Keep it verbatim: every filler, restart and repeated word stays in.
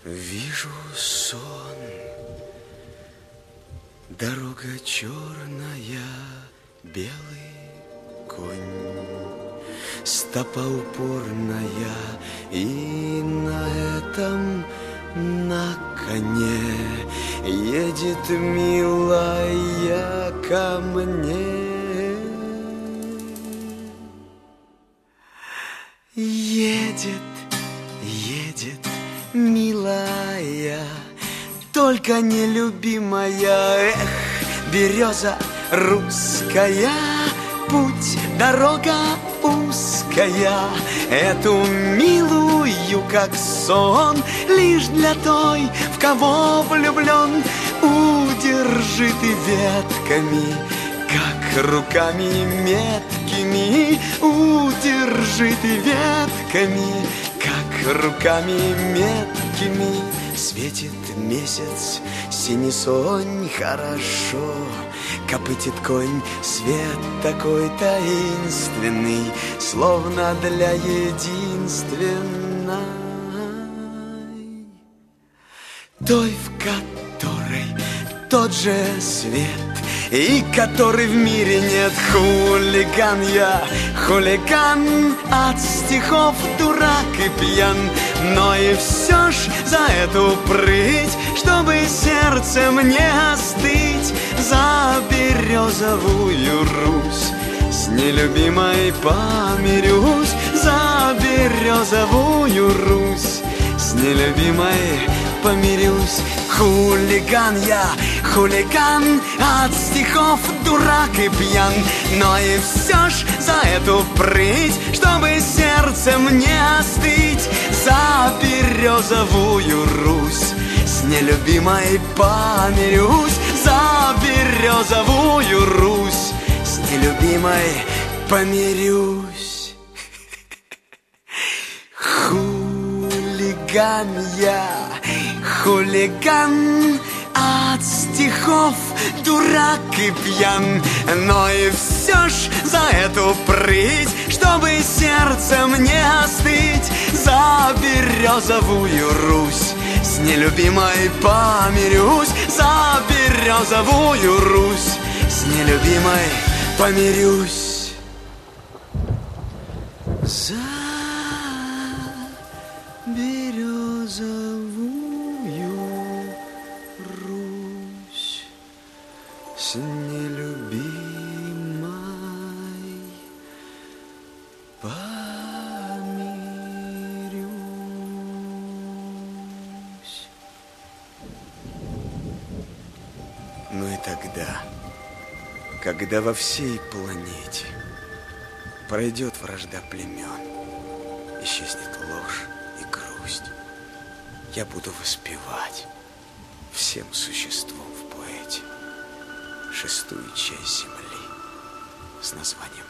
Вижу сон, дорога черная, белый конь, стопа упорная, и на этом, на коне едет милая ко мне. Едет, едет, милая, только нелюбимая. Эх, береза русская, путь, дорога узкая. Эту милую, как сон, лишь для той, в кого влюблен. Удержи ты ветками, как руками меткими. Удержи ты ветками, как руками меткими. Светит месяц, синий сонь, хорошо копытит конь. Свет такой таинственный, словно для единственной, той, в которой тот же свет, и который в мире нет. Хулиган я, хулиган, от стихов дурак и пьян. Но и все ж за эту прыть, чтобы сердце мне остыть, за березовую Русь с нелюбимой помирюсь. За березовую Русь с нелюбимой помирюсь. Хулиган я, хулиган, от стихов дурак и пьян. Но и все ж за эту прыть, чтобы сердце мне остыть, за березовую Русь с нелюбимой помирюсь. За березовую Русь с нелюбимой помирюсь. Хулиган я, хулиган, от стихов дурак и пьян. Но и все ж за эту прыть, чтобы сердце мне остыть, за березовую Русь с нелюбимой помирюсь. За березовую Русь с нелюбимой помирюсь. За березовую Русь с нелюбимой помирюсь. Ну и тогда, когда во всей планете пройдет вражда племен, исчезнет ложь и грусть, я буду воспевать всем существом в поэте шестую часть земли с названием